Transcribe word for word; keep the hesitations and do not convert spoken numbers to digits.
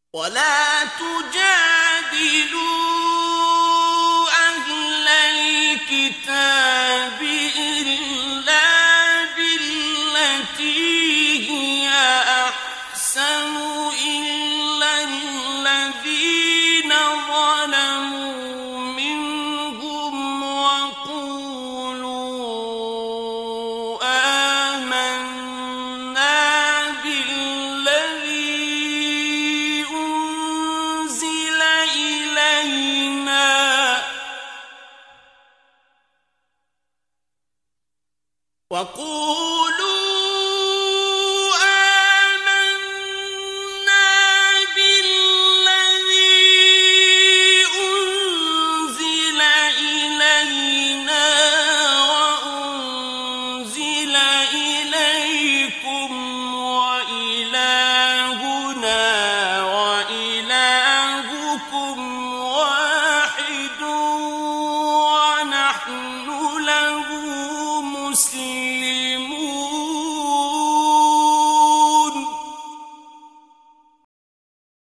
ولا تجادلوا أهل الكتاب إلا بالتي هي أحسن إلا الذين ظلموا منهم وقولوا آمنا بالذي أنزل إلينا وقولوا آمنا بالذي أنزل إلينا وأنزل إليكم وإلهنا وإلهكم واحد ونحن له مسلمون